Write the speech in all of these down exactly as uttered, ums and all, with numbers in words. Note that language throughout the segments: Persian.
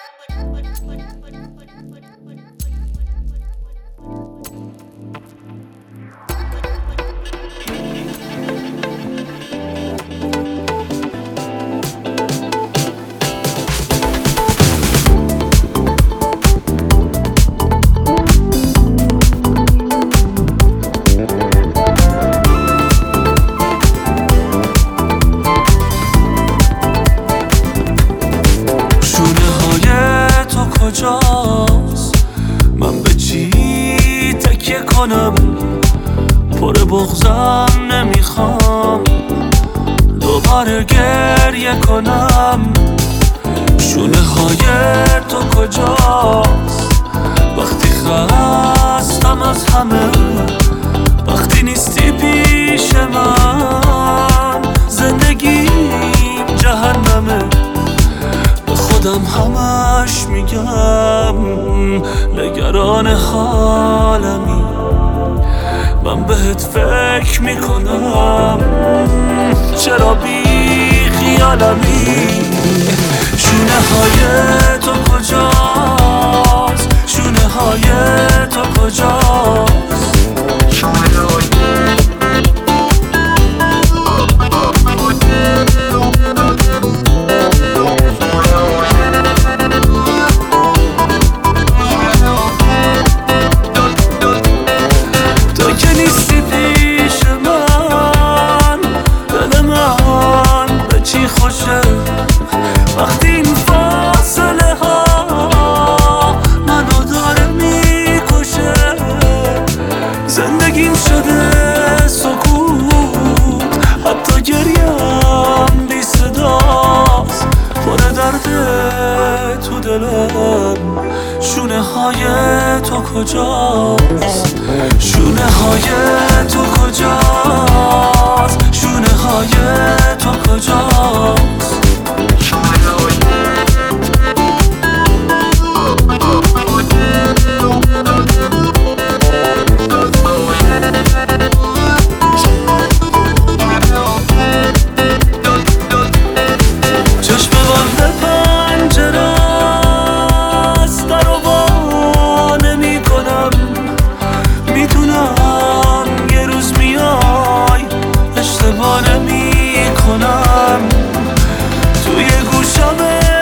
کجاست؟ من به چی تکیه کنم؟ پر بغضم نمیخوام دوباره گریه کنم. شونه های تو کجاست؟ وقتی خستم از همه، وقتی نیستی پیش من، زندگیم جهنمه. خودم همش میگم نگران حالمی، من بهت فکر میکنم چرا بی خیالمی. شونه های تو کجاست؟ شونه های تو کجاست؟ وقتی این فاصله ها منو داره میکشه، زندگیم شده سکوت، حتی گریم بی صداست. پر درده تو دلم، شونه های تو کجاست؟ شونه های تو کجاست؟ شونه های تو کجاست؟ توی گوشم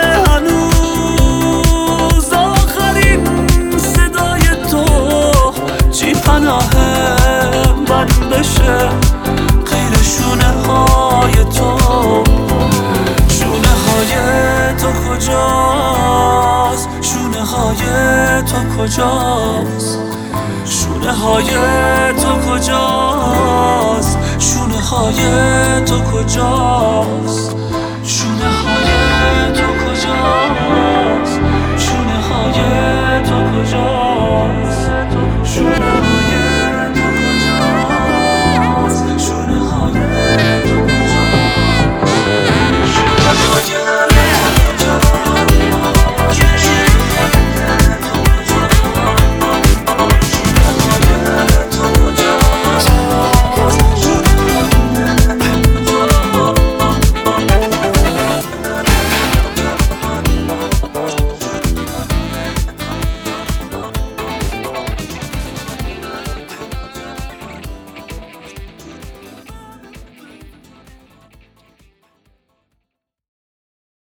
هنوز آخرین صدای تو، چی پناه من بشه غیر شونه های تو؟ شونه های تو کجاست؟ شونه های تو کجاست؟ شونه های تو کجاست؟ شونه های تو کجاست؟